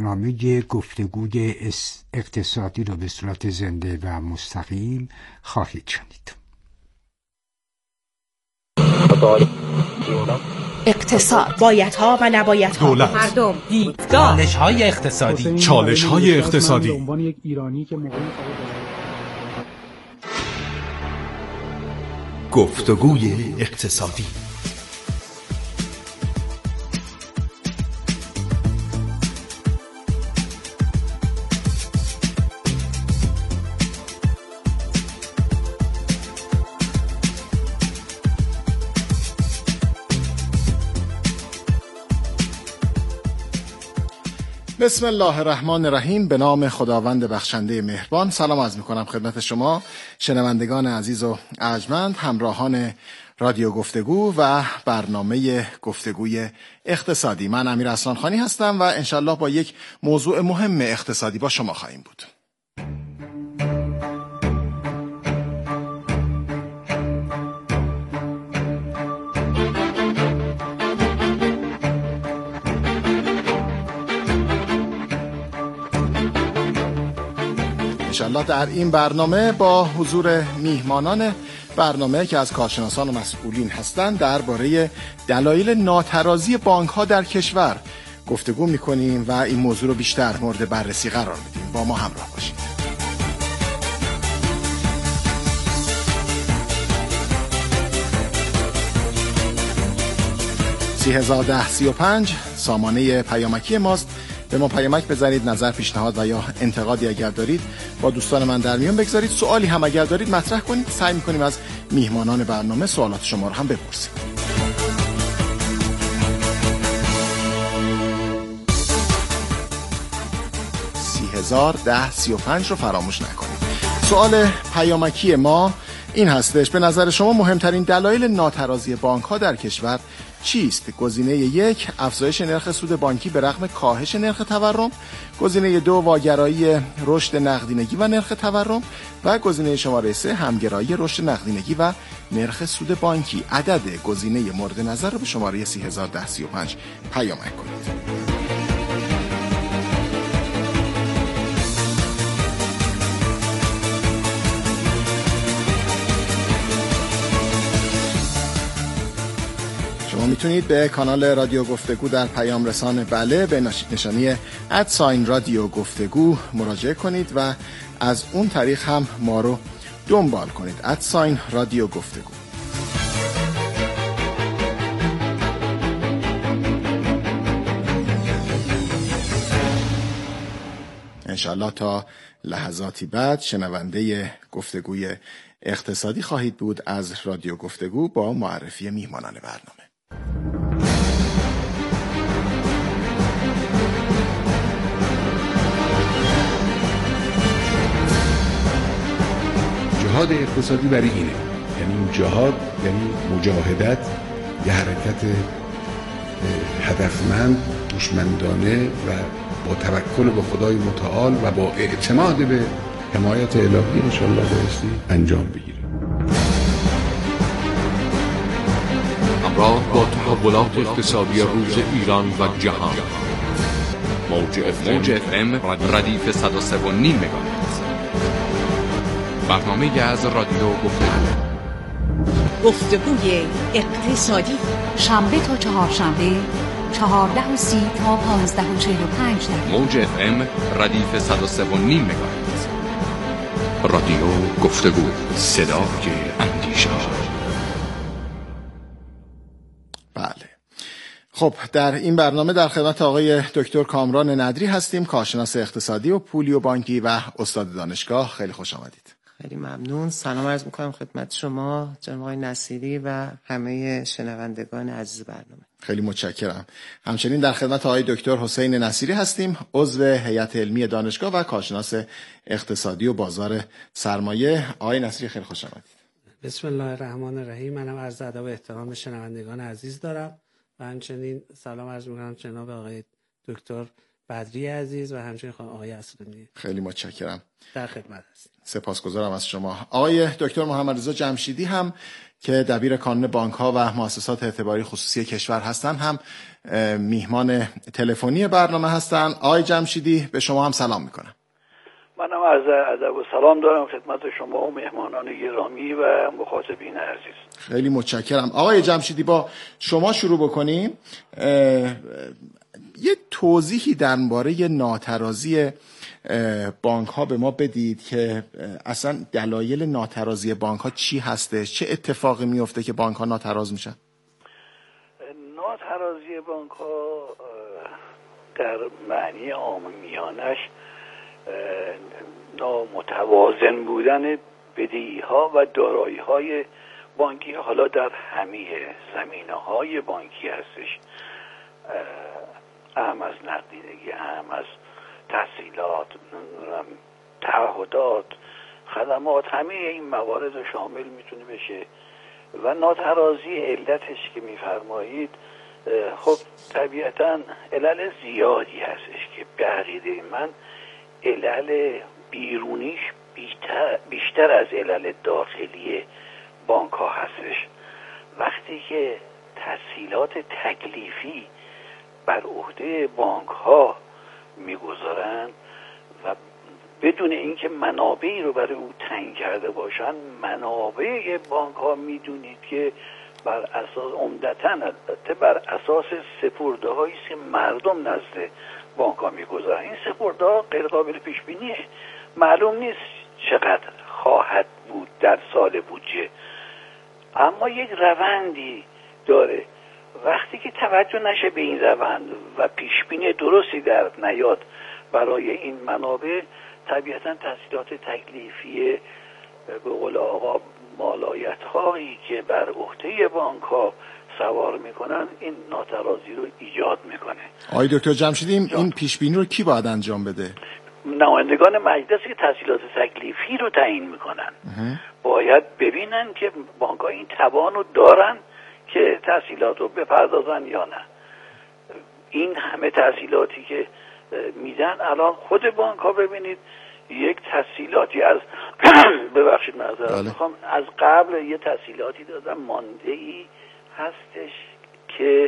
برنامه گفتگوی اقتصادی رو به صورت زنده و مستقیم خواهید شنید. اقتصاد، بایدها و نبایدها، دولت، مردم، دیدگاه، چالش‌های اقتصادی، چالش‌های اقتصادی. به عنوان یک ایرانی که گفتگوی اقتصادی. بسم الله الرحمن الرحیم. به نام خداوند بخشنده مهربان. سلام عرض می‌کنم خدمت شما شنوندگان عزیز و ارجمند، همراهان رادیو گفتگو و برنامه گفتگوی اقتصادی. من امیر اصلانخانی هستم و انشالله با یک موضوع مهم اقتصادی با شما خواهیم بود. انشالله در این برنامه با حضور میهمانان برنامه که از کارشناسان و مسئولین هستند درباره دلایل ناترازی بانک‌ها در کشور گفتگو می‌کنیم و این موضوع رو بیشتر مورد بررسی قرار میدیم. با ما همراه باشید. 301035 سامانه پیامکی ماست. به ما پیامک بزنید، نظر، پیشنهاد و یا انتقادی اگر دارید با دوستان من در میون بگذارید. سوالی هم اگر دارید مطرح کنید. سعی می‌کنیم از میهمانان برنامه سوالات شما رو هم بپرسیم. 301035 رو فراموش نکنید. سوال پیامکی ما این هستش: به نظر شما مهمترین دلایل ناترازی بانک‌ها در کشور چیست؟ گزینه 1 افزایش نرخ سود بانکی به رغم کاهش نرخ تورم، گزینه 2 واگرایی رشد نقدینگی و نرخ تورم و گزینه شماره 3 همگرایی رشد نقدینگی و نرخ سود بانکی. عدد گزینه مورد نظر رو به شماره 301035 پیامک کنید. میتونید به کانال رادیو گفتگو در پیام رسان بله به نشانی @رادیو گفتگو مراجعه کنید و از اون طریق هم ما رو دنبال کنید. @رادیو گفتگو. انشالله تا لحظاتی بعد شنونده گفتگوی اقتصادی خواهید بود از رادیو گفتگو با معرفی میهمانان برنامه. جهاد اقتصادی برای اینه، یعنی این جهاد یعنی مجاهدت، یه حرکت هدفمند، هوشمندانه و با توکل به خدای متعال و با اعتماد به حمایت الهی انشاءالله بایستی انجام بگیره. همراه با تحولات اقتصادی روز ایران و جهان، موج FM ردیف 103.9 مگاهرتز. برنامه از رادیو گفتگوی اقتصادی، شنبه تا چهارشنبه 14:30 تا 15:45 موج FM ردیف 103.9 مگاهرتز. رادیو گفتگو، صدای اندیشه. بله. خب در این برنامه در خدمت آقای دکتر کامران ندری هستیم، کارشناس اقتصادی و پولی و بانکی و استاد دانشگاه. خیلی خوش آمدید. خیلی ممنون. سلام عرض می‌کنم خدمت شما جناب آقای نصیری و همه شنوندگان عزیز برنامه. خیلی متشکرم. همچنین در خدمت آقای دکتر حسین نصیری هستیم، عضو هیئت علمی دانشگاه و کارشناس اقتصادی و بازار سرمایه. آقای نصیری خیلی خوش آمدید. بسم الله الرحمن الرحیم. منم عرض ادب و احترام شنوندگان عزیز دارم و همچنین سلام عرض می‌کنم جناب آقای دکتر بدری عزیز و همچنین خانم آقای اسدانی. خیلی متشکرم. در خدمت هستیم. سپاسگزارم از شما. آقای دکتر محمدرضا جمشیدی هم که دبیر کانون بانک‌ها و مؤسسات اعتباری خصوصی کشور هستند هم میهمان تلفنی برنامه هستند. آقای جمشیدی به شما هم سلام میکنم. منم عرض ادب و سلام دارم خدمت شما و مهمانان گرامی و مخاطبین عزیز. خیلی متشکرم. آقای جمشیدی با شما شروع بکنیم. یه توضیحی درباره ناترازی بانک ها به ما بدید که اصلا دلایل ناترازی بانک ها چی هستش؟ چه اتفاقی میفته که بانک ها ناتراز میشن؟ ناترازی بانک ها در معنی عامیانش نامتوازن بودن بدهی ها و دارایی های بانکی حالا در همه زمینه های بانکی هستش، اهم از نقدینگی، اهم از تحصیلات، تعهدات، خدمات، همه این موارد رو شامل میتونه بشه. و ناترازی علتش که میفرمایید خب طبیعتا علل زیادی هستش که به عقیده من علل بیرونیش بیشتر از علل داخلی بانک ها هستش. وقتی که تسهیلات تکلیفی بر عهده بانک ها میگذارن و بدون اینکه منابعی رو برای او تعیین کرده باشن، منابع بانک ها میدونید که بر اساس عمدتاً البته بر اساس سپرده هایی که مردم نزد بانک ها میگذارن. این سپرده ها غیر قابل پیش بینیه، معلوم نیست چقدر خواهد بود در سال بودجه، اما یک روندی داره. وقتی که توجه نشه به این روند و پیشبینی درستی در نیاد برای این منابع، طبیعتا تسهیلات تکلیفی به قول آقا مالایت هایی که بر عهده بانک ها سوار میکنن این ناترازی رو ایجاد میکنه. آقای دکتر جمشیدی این پیشبینی رو کی باید انجام بده؟ نمایندگان مجلس که تسهیلات تکلیفی رو تعیین میکنن باید ببینن که بانک ها این توان رو دارن که تسهیلات رو بپردازن یا نه. این همه تسهیلاتی که میدن الان خود بانک ها ببینید یک تسهیلاتی از ببخشید معذرت میخوام، از قبل یه تسهیلاتی دادن مانده ای هستش که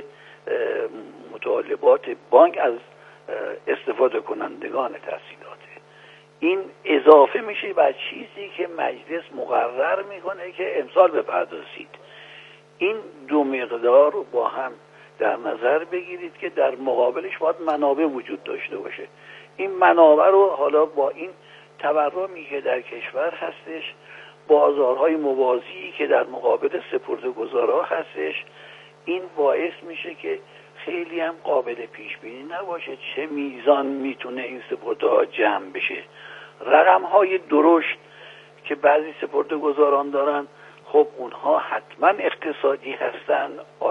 مطالبات بانک از استفاده کنندگان تسهیلاته. این اضافه میشه بر چیزی که مجلس مقرر میکنه که امسال بپردازید. این دو مقدار رو با هم در نظر بگیرید که در مقابلش باید منابع وجود داشته باشه. این منابع رو حالا با این تورمی که در کشور هستش، بازارهای موازی که در مقابل سپرده‌گذارها هستش، این باعث میشه که خیلی هم قابل پیش بینی نباشه چه میزان میتونه این سپرده‌ها جمع بشه. رقم‌های درشت که بعضی سپرده‌گذاران دارن، خب اونها حتما اقتصادی هستن،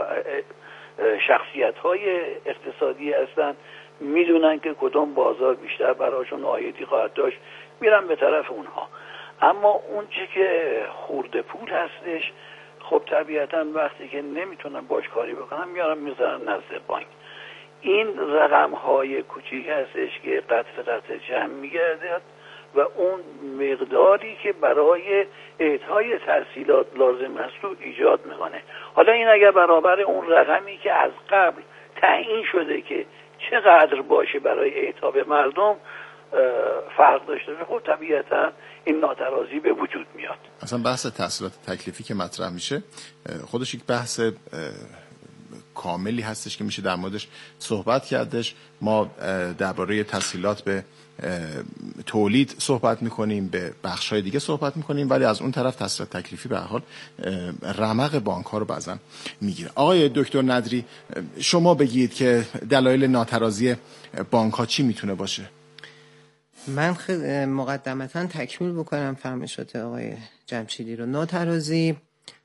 شخصیت‌های اقتصادی هستن، میدونن که کدوم بازار بیشتر براشون عایدی خواهد داشت، میرن به طرف اونها. اما اون چه که خورده پول هستش، خب طبیعتا وقتی که نمیتونن باش کاری بکنن میارن میذارن نزد بانک. این رقم‌های کوچیک هستش که قطر جمع میگرده و اون مقداری که برای اعطای تسهیلات لازم است رو ایجاد میکنه. حالا این اگر برابر اون رقمی که از قبل تعیین شده که چقدر باشه برای اعطا به مردم فرق داشته باشه، خب طبیعتا این ناترازی به وجود میاد. اصلا بحث تسهیلات تکلیفی که مطرح میشه خودش یک بحث کاملی هستش که میشه در موردش صحبت کردش. ما درباره تسهیلات به تولید صحبت میکنیم، به بخش‌های دیگه صحبت میکنیم، ولی از اون طرف تسهیلات تکلیفی به هر حال رمق بانک‌ها رو بعضن میگیره. آقای دکتر ندری، شما بگید که دلایل ناترازی بانک‌ها چی میتونه باشه؟ من مقدمتاً تکمیل بکنم فرمایشات آقای جمشیدی رو. ناترازی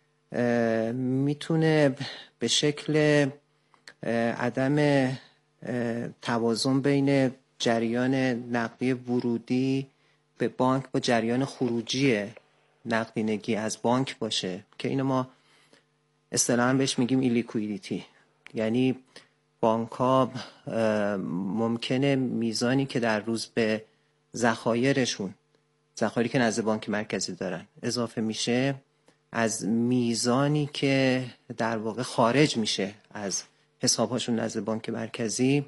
میتونه به شکل عدم توازن بین جریان نقدی ورودی به بانک با جریان خروجی نقدینگی از بانک باشه که اینو ما اصطلاحاً بهش میگیم ایلیکویدیتی. یعنی بانک‌ها ممکنه میزانی که در روز به ذخایرشون، ذخایری که نزد بانک مرکزی دارن اضافه میشه، از میزانی که در واقع خارج میشه از حسابهاشون نزد بانک مرکزی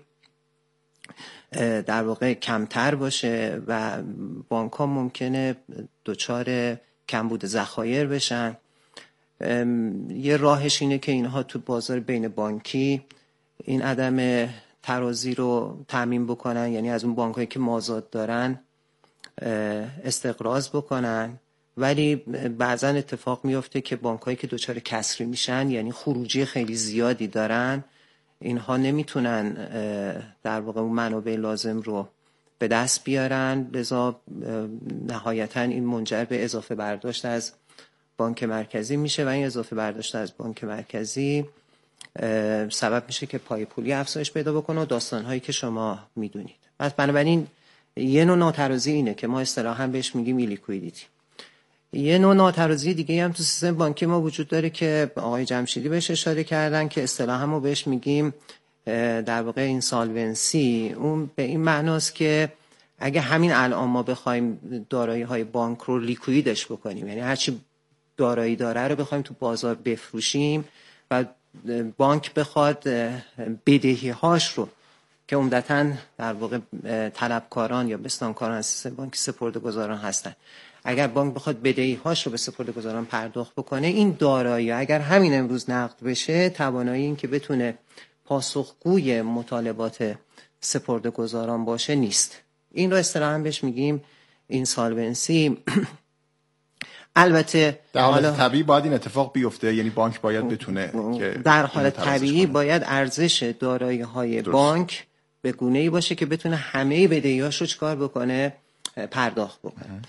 در واقع کمتر باشه و بانک‌ها ممکنه دچار کمبود ذخایر بشن. یه راهش اینه که اینها تو بازار بین بانکی این عدم ترازی رو تامین بکنن، یعنی از اون بانکایی که مازاد دارن استقراض بکنن. ولی بعضا اتفاق میفته که بانکایی که دچار کسری میشن، یعنی خروجی خیلی زیادی دارن، اینها نمیتونن در واقع اون منابع لازم رو به دست بیارن، لذا نهایتا این منجر به اضافه برداشت از بانک مرکزی میشه و این اضافه برداشت از بانک مرکزی سبب میشه که پای پولی افزایش پیدا بکنه و داستانهایی که شما میدونید. پس بنابراین یه نوع ناترازی اینه که ما اصطلاحاً بهش میگیم ایلیکویدیتی. یه نوع ناترازی دیگه هم تو سیستم بانکی ما وجود داره که آقای جمشیدی بهش اشاره کردن که اصطلاحاً ما بهش میگیم در واقع اینسالونسی. اون به این معناست که اگه همین الان ما بخوایم دارایی‌های بانک رو لیکویدش بکنیم، یعنی هرچی دارایی داره رو بخوایم تو بازار بفروشیم و بانک بخواد بدهی‌هاش رو که عمدتاً در واقع طلبکاران یا بستانکاران سیستم بانکی سپرده‌گذاران هستن، اگر بانک بخواد بدهی‌هاش رو به سپرده‌گذاران پرداخت بکنه، این دارایی اگر همین امروز نقد بشه، توانایی این که بتونه پاسخگوی مطالبات سپرده‌گذاران باشه نیست. این رو اصطلاحاً بهش میگیم اینسالونسی. البته در حالت طبیعی باید این اتفاق بیفته، یعنی بانک باید بتونه که در حالت طبیعی باید ارزش دارایی‌های بانک به گونه‌ای باشه که بتونه همه بدهی‌هاش رو چیکار بکنه؟ پرداخت بکنه.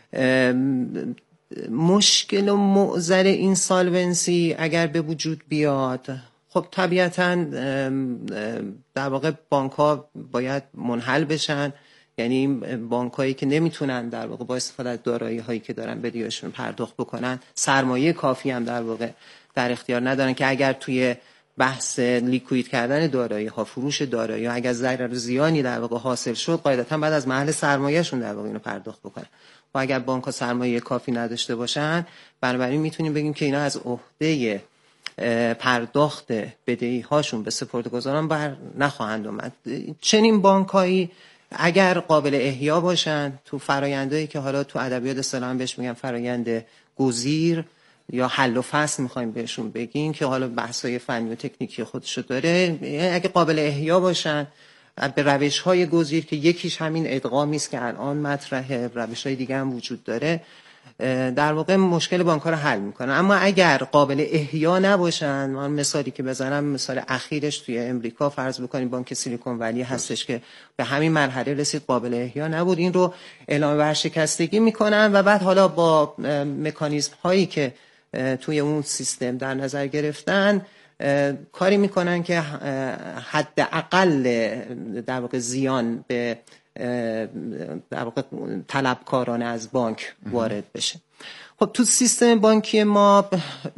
مشکل و معضل اینسالونسی اگر به وجود بیاد، خب طبیعتاً در واقع بانک‌ها باید منحل بشن، یعنی بانک‌هایی که نمیتونن در واقع با استفاده از دارایی‌هایی که دارن بدهی‌هاشون پرداخت بکنن، سرمایه کافی هم در واقع در اختیار ندارن که اگر توی بحث لیکوید کردن دارایی‌ها، فروش دارایی‌ها، اگر ضرر و زیانی در واقع حاصل شد، قاعدتاً بعد از محل سرمایه‌شون در واقع اینو پرداخت بکنن. و اگر بانک‌ها سرمایه کافی نداشته باشن، بنابراین میتونیم بگیم که اینا از عهده پرداخت بدهی‌هاشون به سپرده‌گذاران بر نخواهند اومد. چنین بانک‌هایی اگر قابل احیا باشن تو فرآیندایی که حالا تو ادبیات اصطلاحاً بهش میگن فرآیند گزیر یا حل و فصل میخوایم بهشون بگیم که حالا بحث‌های فنی و تکنیکی خودشو داره، اگه قابل احیا باشن به روش‌های گزیر که یکیش همین ادغامی است که الان مطرحه، روش‌های دیگه هم وجود داره، در واقع مشکل بانک‌ها رو حل میکنن. اما اگر قابل احیا نباشن، من مثالی که بزنم، مثال اخیرش توی امریکا فرض بکنیم بانک سیلیکون ولی هستش که به همین مرحله رسید، قابل احیا نبود، این رو اعلام ورشکستگی میکنن و بعد حالا با مکانیزم هایی که توی اون سیستم در نظر گرفتن کاری میکنن که حداقل در واقع زیان به در واقع طلبکاران از بانک وارد بشه. خب تو سیستم بانکی ما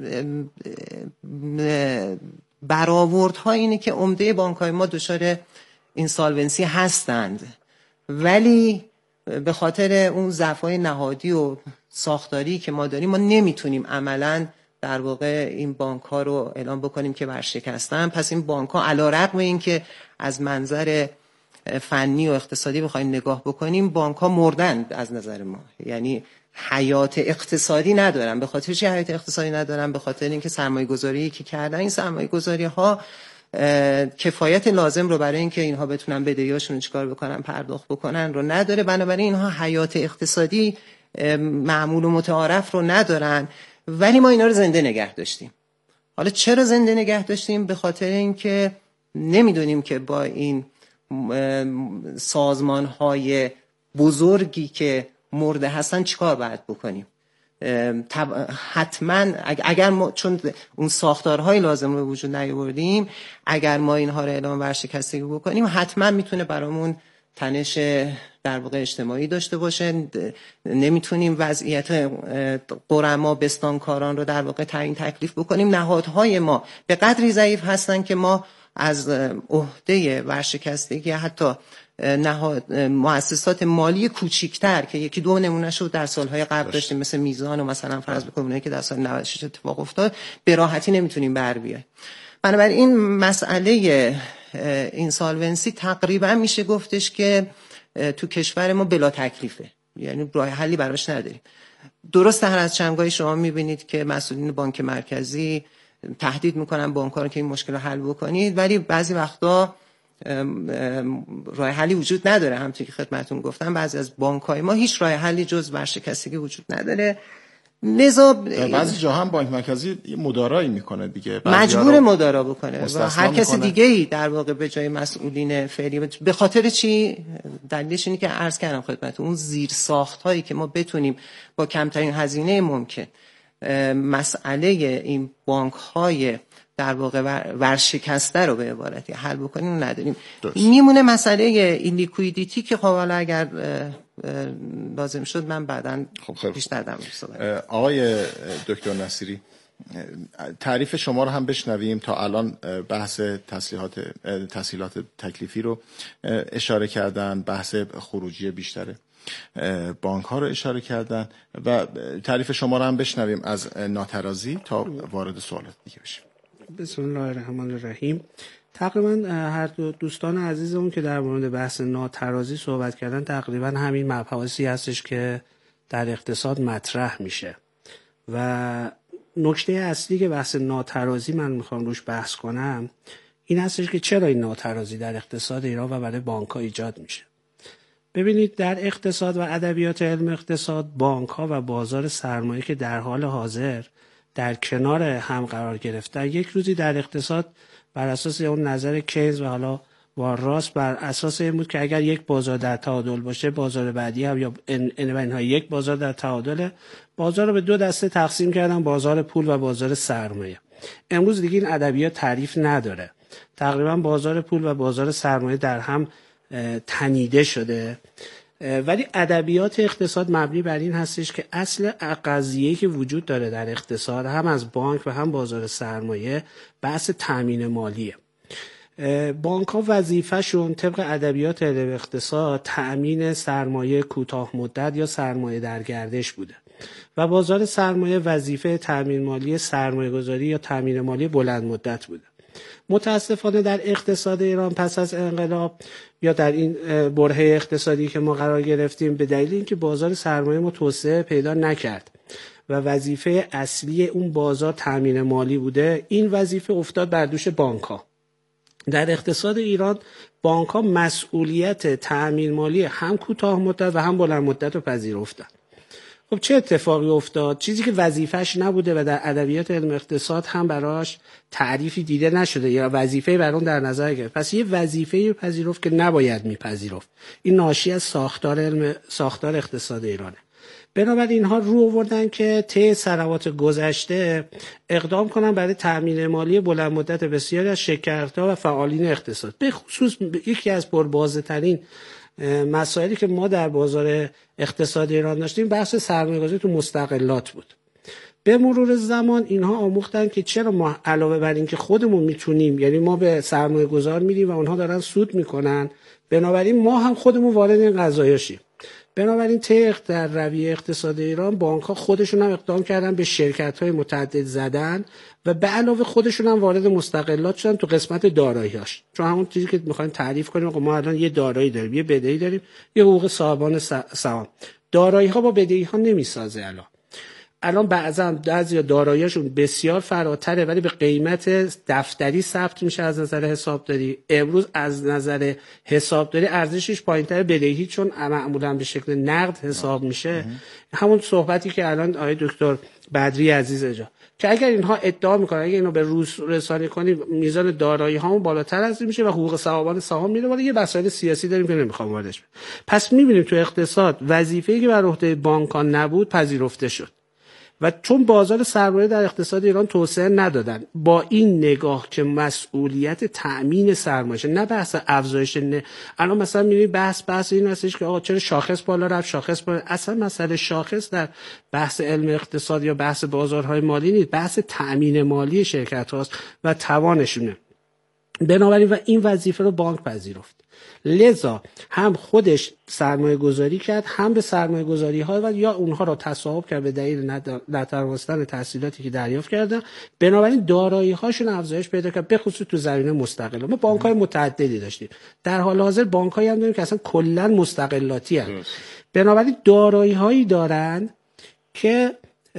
برآوردها اینه که عمده بانک‌های ما دچار اینسالونسی هستند، ولی به خاطر اون ضعف‌های نهادی و ساختاری که ما داریم، ما نمیتونیم عملاً در واقع این بانک‌ها رو اعلام بکنیم که ورشکستن. پس این بانک‌ها علی‌رغم این که از منظر فنی و اقتصادی بخوایم نگاه بکنیم، بانک‌ها مردن از نظر ما، یعنی حیات اقتصادی ندارن. به خاطر چی حیات اقتصادی ندارن؟ به خاطر اینکه سرمایه‌گذاری که کردن، این سرمایه‌گذاری‌ها کفایت لازم رو برای اینکه اینها بتونن بدهیاشون رو چیکار بکنن، پرداخت بکنن رو نداره. بنابراین اینها حیات اقتصادی معمول و متعارف رو ندارن، ولی ما اینا رو زنده نگه داشتیم. حالا چرا زنده نگه داشتیم؟ به خاطر اینکه نمیدونیم که با این سازمان‌های بزرگی که مرده هستن چیکار باید بکنیم. حتما اگر ما چون اون ساختارهای لازم رو وجود نیاوردیم، اگر ما اینها رو اعلام ورشکستگی بکنیم، حتما میتونه برامون تنش در واقع اجتماعی داشته باشه. نمیتونیم وضعیت غرما بستانکاران رو در واقع تعیین تکلیف بکنیم. نهادهای ما به قدری ضعیف هستن که ما از عهده ورشکستگی حتی مؤسسات مالی کوچیک‌تر که یکی دو نمونه‌شو در سالهای قبل داشتیم مثل میزان و مثلا فرض بکنیم که در سال 96 اتفاق افتاد، به راحتی نمیتونیم بر بیایم. بنابراین مسئله اینسالونسی تقریبا میشه گفتش که تو کشور ما بلا تکلیفه، یعنی راه حلی براش نداریم. درسته هر از چندگاهی شما میبینید که مسئولین بانک مرکزی تهدید میکنن بانک‌ها رو که این مشکل رو حل بکنید، ولی بعضی وقتا راه حلی وجود نداره. همونطور که خدمتتون گفتم بعضی از بانک‌های ما هیچ راه حلی جز ورشکستگی وجود نداره. لذا بعضی جا هم بانک مرکزی مدارایی میکنه دیگه، مجبور مدارا بکنه و هر کس دیگه‌ای در واقع به جای مسئولین فعلی. به خاطر چی؟ دلیلش اینه که عرض کردم خدمتتون اون زیر ساخت‌هایی که ما بتونیم با کمترین هزینه ممکن مسئله این بانک‌های در واقع ورشکسته رو به عبارتی حل بکنیم نداریم. میمونه مسئله این لیکویدیتی که خب حالا اگر لازم شد من بعداً بیشتر در موردش صحبت. آقای دکتر نصیری، تعریف شما رو هم بشنویم. تا الان بحث تسهیلات تکلیفی رو اشاره کردن، بحث خروجی بیشتره بانک ها رو اشاره کردن و تعریف شما رو هم بشنویم از ناترازی تا وارد سوالات دیگه بشیم. بسم الله الرحمن الرحیم. تقریبا هر دو دوستان عزیزمون که در مورد بحث ناترازی صحبت کردن تقریبا همین مباحثی هستش که در اقتصاد مطرح میشه و نکته اصلی که بحث ناترازی من میخوام روش بحث کنم این هستش که چرا این ناترازی در اقتصاد ایران و برای بانک‌ها ایجاد میشه. ببینید در اقتصاد و ادبیات علم اقتصاد بانک‌ها و بازار سرمایه که در حال حاضر در کنار هم قرار گرفتن، یک روزی در اقتصاد بر اساس اون نظر کینز و حالا وارراس بر اساس این بود که اگر یک بازار در تعادل باشه بازار بعدی هم یا انهای یک بازار در تعادل، بازار رو به دو دسته تقسیم کردن، بازار پول و بازار سرمایه. امروز دیگه این ادبیات تعریف نداره، تقریبا بازار پول و بازار سرمایه در هم تنیده شده. ولی ادبیات اقتصاد مبنی بر این هستش که اصل قضیه‌ای که وجود داره در اقتصاد هم از بانک و هم بازار سرمایه بحث تامین مالیه. بانک ها وظیفه‌شون طبق ادبیات علم اقتصاد تأمین سرمایه کوتاه مدت یا سرمایه در گردش بوده و بازار سرمایه وظیفه تأمین مالی سرمایه گذاری یا تأمین مالی بلند مدت بوده. متاسفانه در اقتصاد ایران پس از انقلاب یا در این برهه اقتصادی که ما قرار گرفتیم به دلیل اینکه بازار سرمایه ما توسعه پیدا نکرد و وظیفه اصلی اون بازار تامین مالی بوده، این وظیفه افتاد بر دوش بانک‌ها. در اقتصاد ایران بانک‌ها مسئولیت تامین مالی هم کوتاه مدت و هم بلند مدت رو پذیرفتن. خب چه اتفاقی افتاد؟ چیزی که وظیفه‌اش نبوده و در ادبیات علم اقتصاد هم براش تعریفی دیده نشده یا وظیفه‌ای بر اون در نظر گرفت، پس یه وظیفه‌ای پذیرفت که نباید میپذیرفت. این ناشی از ساختار اقتصاد ایرانه. بنابراین اینها رو آوردن که طی سنوات گذشته اقدام کنن برای تامین مالی بلند مدت بسیاری از شرکت‌ها و فعالین اقتصاد. به خصوص یکی از پربازترین مسائلی که ما در بازار اقتصاد ایران داشتیم بحث سرمایه‌گذاری تو مستقلات بود. به مرور زمان اینها آموختن که چرا ما علاوه بر این که خودمون میتونیم، یعنی ما به سرمایه‌گذار میدیم و اونها دارن سود میکنن، بنابراین ما هم خودمون وارد این قضایا شیم. بنابراین در رویه اقتصاد ایران بانک‌ها خودشون هم اقدام کردن به شرکت‌های متعدد زدن و به علاوه خودشون هم وارد مستقلات شدن تو قسمت دارایی‌هاش. چون همون چیزی که می‌خوایم تعریف کنیم ما الان یه دارایی داریم، یه بدهی داریم، یه حقوق صاحبان سهام. دارایی‌ها با بدهی‌ها نمی‌سازه. الان بعضی دارایی‌هاشون بسیار فراتره ولی به قیمت دفتری ثبت میشه از نظر حسابداری. امروز از نظر حسابداری ارزشش پایین‌تر بدهی چون معمولا به شکل نقد حساب میشه. همون صحبتی که الان آقای دکتر بدری عزیز اجا که اگر اینها ادعا میکنن اگر اینو به روز رسانی کنیم میزان دارایی هامون بالاتر از این میشه و حقوق صاحبان سهام میره بالا. یه مسائل سیاسی داریم که نمیخوام واردش بشم. پس میبینیم تو اقتصاد وظیفه‌ای که بر عهده بانک‌ها نبود پذیرفته شد و چون بازار سرمایه در اقتصاد ایران توسعه ندادن با این نگاه که مسئولیت تأمین سرمایه نه بحث افزایش الان مثلا می‌بینید بحث این هستش که آقا چرا شاخص بالا رفت شاخص بالا. اصلا مسئله شاخص در بحث علم اقتصاد یا بحث بازارهای مالی نیست، بحث تأمین مالی شرکت هاست و توانشونه. بنابراین و این وظیفه رو بانک پذیرفت. لذا هم خودش سرمایه گذاری کرد، هم به سرمایه گذاری ها و یا اونها را تصاحب کرد به دلیل نتوانستن تحصیلاتی که دریافت کردن. بنابراین دارایی هاشون افزایش پیدا کرد، به خصوص تو زمینه مستقله. ما بانک های متعددی داشتیم، در حال حاضر بانک هایی هم داریم که اصلا کلا مستقلاتی هستند. بنابراین دارایی هایی دارن که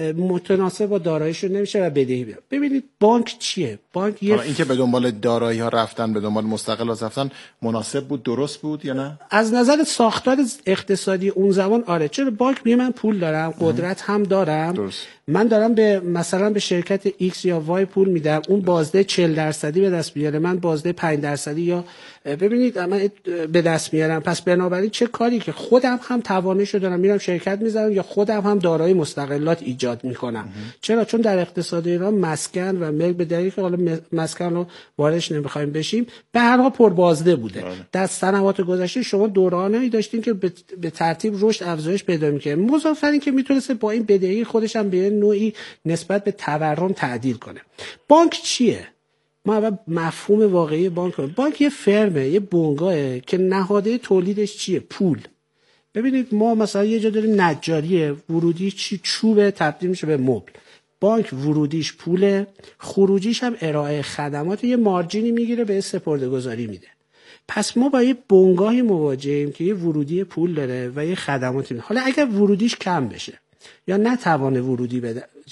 متناسب با داراییشون نمیشه و بدهی بیاد. ببینید بانک چیه؟ بانک این که به دنبال دارایی ها رفتن، به دنبال مستقلات رفتن، مناسب بود، درست بود یا نه؟ از نظر ساختار اقتصادی اون زمان آره. چرا بانک میگه من پول دارم، قدرت هم دارم، درست. من دارم به مثلا به شرکت X یا Y پول میدم، اون بازده 40% به دست میاره، من بازده 5% یا ببینید من به دست میارم. پس بنابراین چه کاری که خودم هم تواناییشو دارم میرم شرکت میذارم یا خودم هم دارای مستقلات ایجاد میکنم. چرا؟ چون در اقتصاد ایران مسکن و ملک به دلیلی که حالا مسکن رو واردش نمیخوایم بشیم به هر حال پر بازده بوده. در سنوات گذشته شما دورانایی داشتین که به ترتیب رشد افزایش پیدا میکنه، مضافاً اینکه میتونسته با این بدهی خودش هم به نوعی نسبت به تورم تعدیل کنه. بانک چیه؟ ما اول مفهوم واقعی بانک یه فرمه، یه بنگاهه که نهاده تولیدش چیه؟ پول. ببینید ما مثلا یه جا داریم نجاریه، ورودی چوبه تبدیل میشه به مبل. بانک ورودیش پوله، خروجیش هم ارائه خدمات، یه مارجینی میگیره به سپرده‌گذاری میده. پس ما با یه بنگاهی مواجهیم که یه ورودی پول داره و یه خدماتی میده. حالا اگر ورودیش کم بشه یا نتوانه ورودی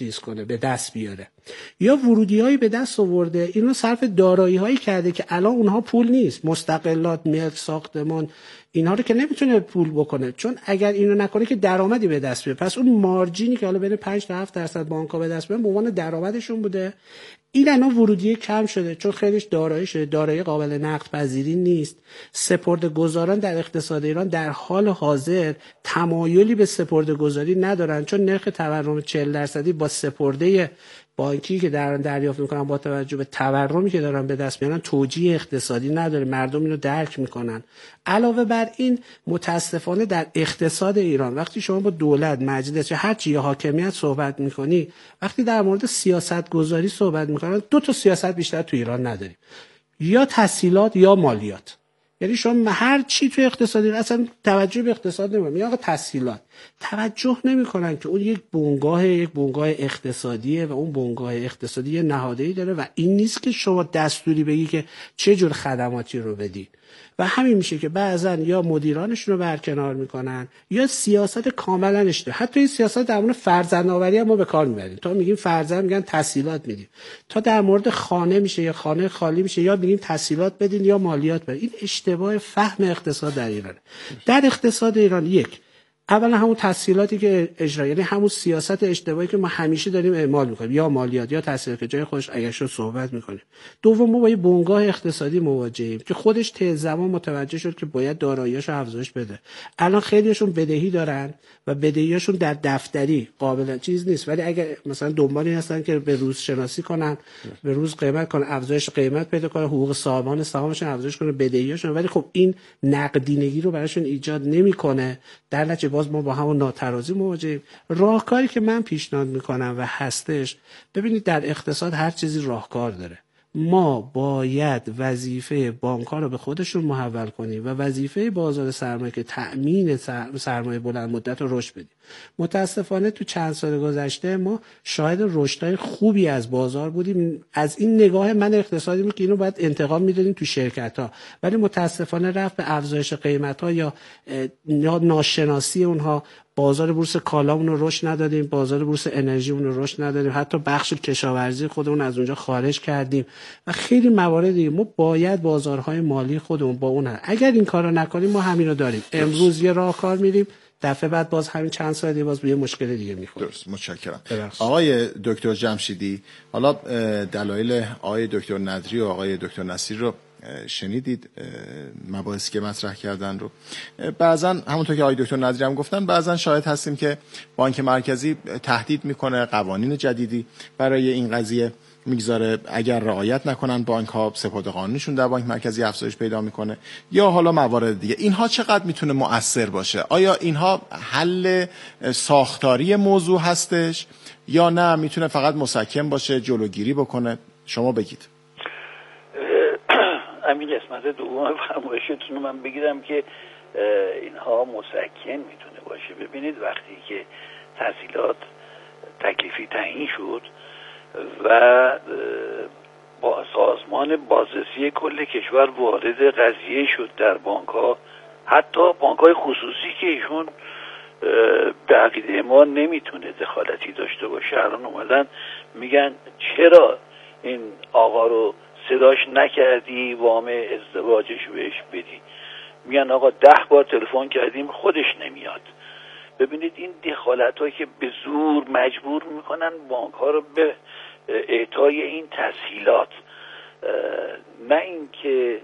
به دست بیاره یا ورودی‌هایی به دست آورده اینو صرف دارایی‌هایی کرده که الان اونها پول نیست، مستقلات، ملک، ساختمان، اینها رو که نمیتونه پول بکنه، چون اگر اینو نکنه که درآمدی به دست بیاره. پس اون مارجینی که حالا بین 5 تا 7% بانک‌ها به دست بیارن به عنوان درآمدشون بوده، این الان ورودی کم شده چون خیلیش دارایی شده، دارایی قابل نقد پذیری نیست. سپرده‌گذاران در اقتصاد ایران در حال حاضر تمایلی به سپرده‌گذاری ندارن، چون نرخ تورم 40% با سپرده بانکی که دریافت میکنن با توجه به تورمی که دارن به دست میارن توجیه اقتصادی نداره، مردم اینو درک میکنن. علاوه بر این متاسفانه در اقتصاد ایران وقتی شما با دولت، مجلس یا هر چی یا حاکمیت صحبت میکنی، وقتی در مورد سیاست گذاری صحبت میکنن، دو تا سیاست بیشتر تو ایران نداریم، یا تسهیلات یا مالیات. یعنی شما هر چی توی اقتصادی اصلا توجه به اقتصاد نمیکنن، میگن آقا تسهیلات، توجه نمیکنن که اون یک بنگاه اقتصادیه و اون بنگاه اقتصادی یه نهاده‌ای داره و این نیست که شما دستوری بگی که چه جور خدماتی رو بدی. و همین میشه که بعضن یا مدیرانشون رو برکنار میکنن یا سیاست کاملا اشتباه. حتی این سیاست در مورد فرزندآوری هم ما به کار میبریم. تا میگیم فرزند میگن تسهیلات میدیم، تا در مورد خانه میشه یا خانه خالی میشه یا میگیم تسهیلات بدین یا مالیات بدین. این اشتباه فهم اقتصاد در ایران. در اقتصاد ایران اولا همون تسهیلاتی که اجرا، یعنی همون سیاست اشتباهی که ما همیشه داریم اعمال میکنیم، یا مالیات یا تسهیلات که جای خودش اگه شد صحبت میکنیم. دوم ما با یه بنگاه اقتصادی مواجهیم که خودش طی زمان متوجه شد که باید داراییاشو افزایش بده. الان خیلیشون بدهی دارن و بدهیاشون در دفتری قابل چیز نیست، ولی اگه مثلا دنبالی هستن که به روز شناسی کنن، به روز قیمت کنن، افزایش قیمت پیدا کنن، حقوق سهامان سهامشون افزایش کنه، بدهیاشون، ولی خب این نقدینگی رو براشون ایجاد نمیکنه. در نتیجه باز ما با همون ناترازی مواجهیم. راهکاری که من پیشنهاد میکنم و هستش، ببینید در اقتصاد هر چیزی راهکار داره. ما باید وظیفه بانک‌ها رو به خودشون محول کنیم و وظیفه بازار سرمایه که تأمین سرمایه بلند مدت رو رشد بدیم. متاسفانه تو چند سال گذشته ما شاهد رشدهای خوبی از بازار بودیم. از این نگاه من اقتصادی بود که اینو باید انتقام میدادیم تو شرکت‌ها، ولی متاسفانه رفت به افزایش قیمت‌ها یا ناشناسی اونها. بازار بورس کالامون رو رشد ندادیم، بازار بورس انرژیمون رو رشد ندادیم، حتی بخش کشاورزی خودمون از اونجا خارج کردیم و خیلی موارد دیگه. ما باید بازارهای مالی خودمون با اون اگر این کارو نکنیم ما همین رو داریم. امروز یه راهکار میریم، دفعه بعد باز همین چند سال دیگه باز به یه مشکل دیگه میخوریم. درست، متشکرم. آقای دکتر جمشیدی، حالا دلایل آقای دکتر ندری و آقای دکتر نصیر رو شنیدید، مباحثی که مطرح کردن رو. بعضا همونطور که آقای دکتر ندری هم گفتن، بعضا شاهد هستیم که بانک مرکزی تهدید میکنه، قوانین جدیدی برای این قضیه میگذاره، اگر رعایت نکنن بانک ها سپرده قانونیشون در بانک مرکزی افزایش پیدا میکنه، یا حالا موارد دیگه. اینها چقدر میتونه مؤثر باشه؟ آیا اینها حل ساختاری موضوع هستش یا نه میتونه فقط مسکن باشه، جلوگیری بکنه؟ شما بگید. همین قسمت دوم فرمایشتون رو من بگیرم که اینها مسکن میتونه باشه. ببینید وقتی که تحصیلات تکلیفی تعیین شد و با سازمان بازرسی کل کشور وارد قضیه شد در بانک ها، حتی بانک های خصوصی که ایشون به عقیده ما نمیتونه دخالتی داشته باشه، الان اومدن میگن چرا این آقا رو صداش نکردی وام ازدواجش بهش بدی؟ میگن آقا 10 بار تلفن کردیم خودش نمیاد. ببینید این دخالت هایی که به زور مجبور میکنن بانک ها رو به اعطای این تسهیلات، نه اینکه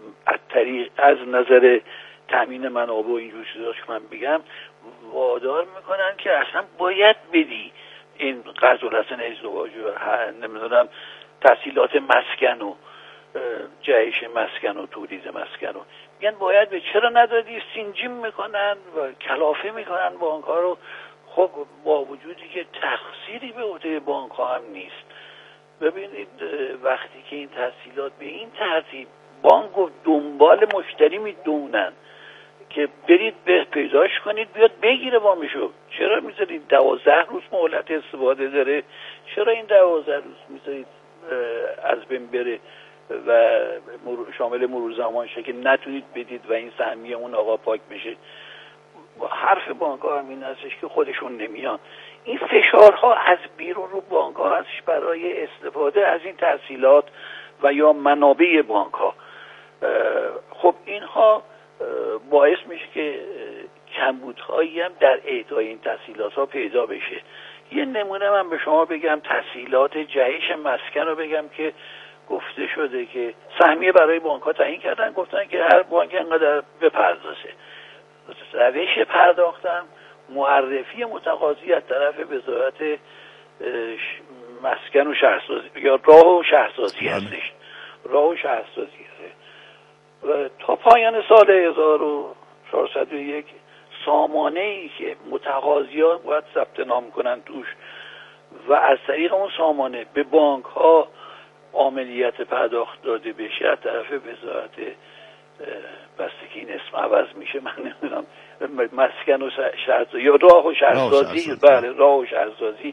از نظر تامین منابع و اینجور چیزا که من بگم وادار میکنن که اصلا باید بدی این قرض الحسن ازدواج و نمیدونم تسهیلات مسکن و جهش مسکن و تولید مسکن و میگن باید به، چرا ندادی؟ سینجیم میکنن و کلافه میکنن بانک ها رو. خب با وجودی که تقصیری به عهده بانک ها هم نیست. ببینید وقتی که این تسهیلات به این ترتیب بانک رو دنبال مشتری میدونن که برید پیداش کنید بیاد بگیره وامشو، چرا میذارید 12 روز مهلت استفاده داره؟ چرا این 12 روز میذارید از بین بره و شامل مرور زمان شه که نتونید بدید و این سهمیه اون آقا پاک بشه؟ حرف بانک ها هم این هستش که خودشون نمیان. این فشارها از بیرون رو بانک ها هستش برای استفاده از این تسهیلات و یا منابع بانک ها. خب اینها باعث میشه که کمبودهایی هم در اعطای این تسهیلات ها پیدا بشه. یه نمونه من به شما بگم، تسهیلات جهش مسکن رو بگم که گفته شده که سهمیه برای بانک ها تعیین کردن، گفتن که هر بانک اینقدر بپردازه. روش پرداختم معرفی متقاضی از طرف وزارت مسکن و شهرسازی یا راه و شهرسازی هستش، راه و شهرسازی هست. و تا پایان سال 1401 سامانه ای که متقاضیان باید ثبت نام کنن توش و از طریق اون سامانه به بانک ها عملیات پرداخت داده بشه از طرف وزارت، بسته که این اسم عوض میشه من نمیدونم، مسکن و شهرسازی یا راه و شهرسازی، بله راه و شهرسازی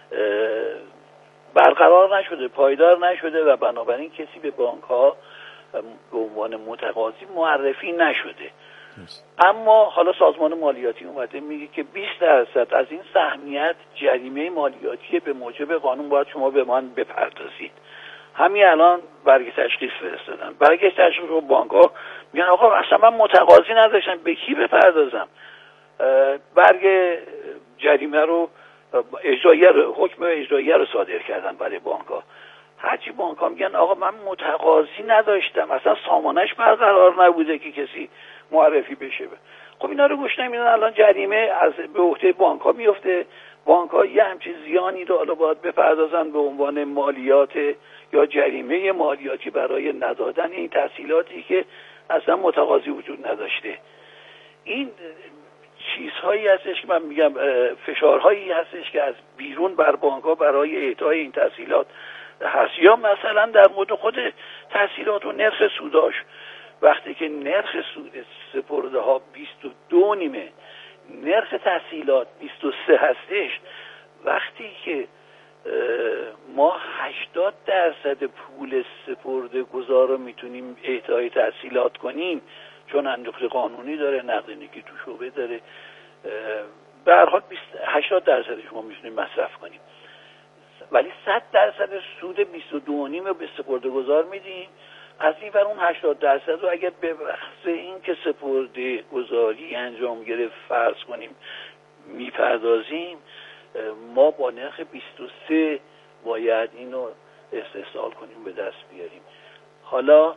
برقرار نشده، پایدار نشده و بنابراین کسی به بانک ها به عنوان متقاضی معرفی نشده. اما حالا سازمان مالیاتی اومده میگه که 20% از این سهمیت جریمه مالیاتی به موجب قانون باید شما به من بپردازید. همین الان برگ تشخیص فرستادن، برگ تشخیص رو بانک ها میگن آقا اصلا من متقاضی نداشتم، به کی بپردازم؟ برگ جریمه رو حکم اجراییه رو صادر کردن برای بانک ها. هرچی بانک ها میگن آقا من متقاضی نداشتم، اصلا سامانش برقرار نبوده که کسی معرفی بشه. خب اینا رو گوش نمیدن. الان جریمه از به عهده بانک ها میفته، بانک ها یه همچین زیانی رو حالا باید بپردازن به عنوان مالیات یا جریمه مالیاتی برای ندادن این تسهیلاتی که اصلا متقاضی وجود نداشته. این چیزهایی هستش که من میگم فشارهایی هستش که از بیرون بر بانک ها برای اعطای این تسهیلات هست. یا مثلا در مورد خود تسهیلات و نرخ سوداش، وقتی که نرخ سود سپرده ها 22 نیمه، نرخ تسهیلات 23 هستش، وقتی که ما 80% پول سپرده گذار رو میتونیم اعطای تسهیلات کنیم، چون اندوخت قانونی داره، نقدینگی تو شعبه داره، به هر حال 80% ما میتونیم مصرف کنیم، ولی 100% سود 22.5 رو به سپرده گذار میدیم. از این ور اون 80% رو اگر به بحث این که سپرده گذاری انجام گرفت فرض کنیم میپردازیم، ما با نرخ 23 باید اینو استحصال کنیم، به دست بیاریم. حالا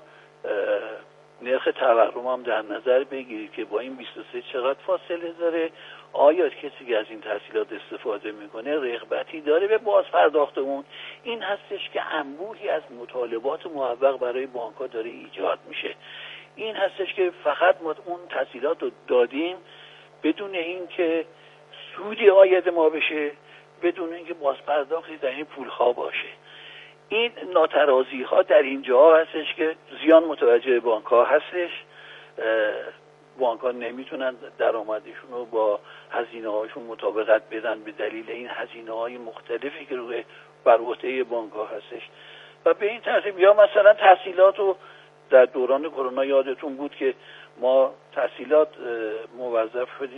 نرخ تورم هم در نظر بگیرید که با این 23 چقدر فاصله داره. آیا کسی که از این تسهیلات استفاده میکنه رغبتی داره به باز پرداخت اون؟ این هستش که انبوهی از مطالبات موفق برای بانک ها داره ایجاد میشه. این هستش که فقط ما اون تسهیلات رو دادیم بدون این که سودی عاید ما بشه، بدون اینکه باز پرداختی در این پولها باشه. این ناترازی ها در اینجا هستش که زیان متوجه بانک ها هستش. بانک ها نمیتونن درآمدشون رو با هزینه هاشون مطابقت بدن به دلیل این هزینه های مختلفی که روی بر عهده بانک ها هستش و به این ترتیب یا مثلا تحصیلات رو در دوران کرونا یادتون بود که ما تحصیلات موظف شدیم